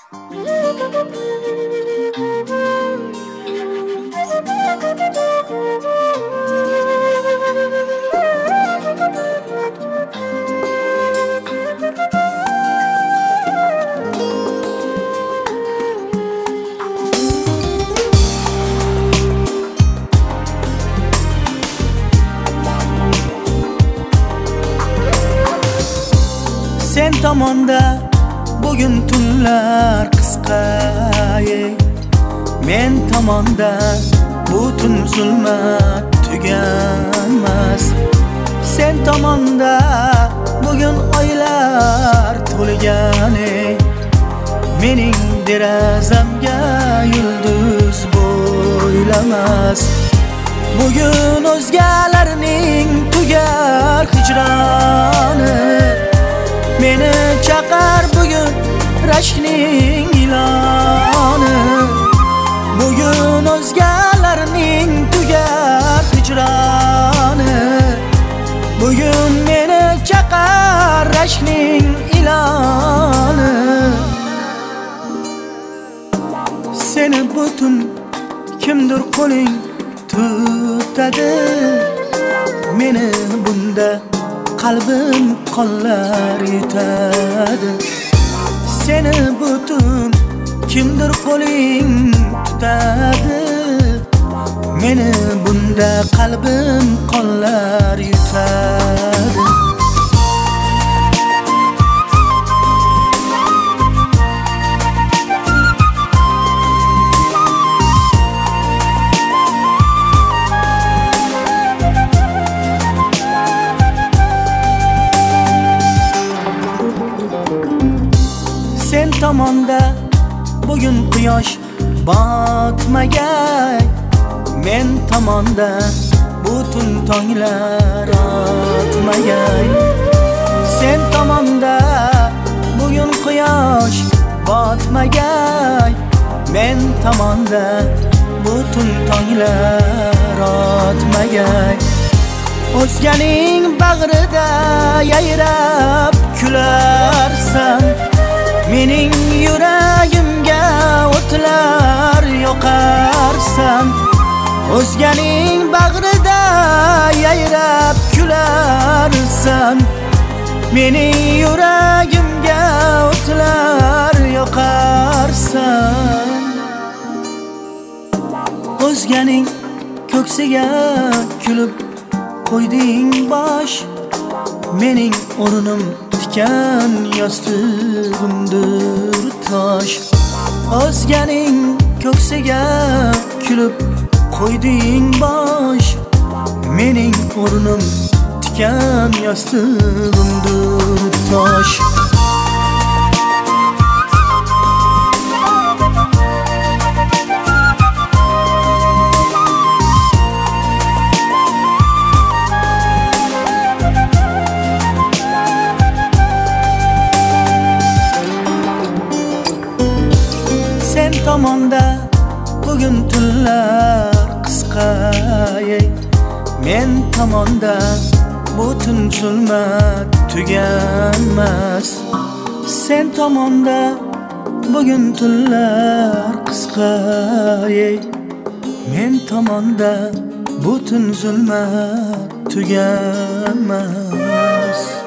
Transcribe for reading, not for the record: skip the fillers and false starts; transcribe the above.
Sen tomonda bugun tunlar qisqa, men tomonda butun zulmat tuganmas. Sen tomonda bugun oylar to'lgan, mening derazamga yulduz bo'ylamas. Bugun o'zgalarning tugar hijroni, meni chaqar bugun rashkning iloni. Bugun o'zgalarning tugar hijroni, bugun meni chaqar rashkning iloni. Seni butun kimdir qo'ling tutadi, meni bunda qalbim qonlar yutadi. Seni butun kimdir qo'ling tutadi, meni bunda qalbim qonlar yutadi. Sen tomonda bugun quyosh botmagay, men tomonda butun tonglar otmagay. Sen tomonda bugun quyosh botmagay, men tomonda butun tonglar otmagay. O'zganing bag'rida yayrab kularsan, mening yuragimga o'tlar yoqarsan. O'zganing bag'rida yayrab kularsan, mening yuragimga o'tlar yoqarsan. O'zganing ko'ksiga kulib qo'yding bosh, mening o'rnim tikan yostig'imdir tosh. O'zganing ko'ksiga kulib qo'yding bosh, mening o'rnim tikan yostig'imdir tosh. Sen tomonda bugun tunlar qisqa, men tomonda butun zulmat tuganmas. Sen tomonda bugun tunlar qisqa, men tomonda butun zulmat tuganmas.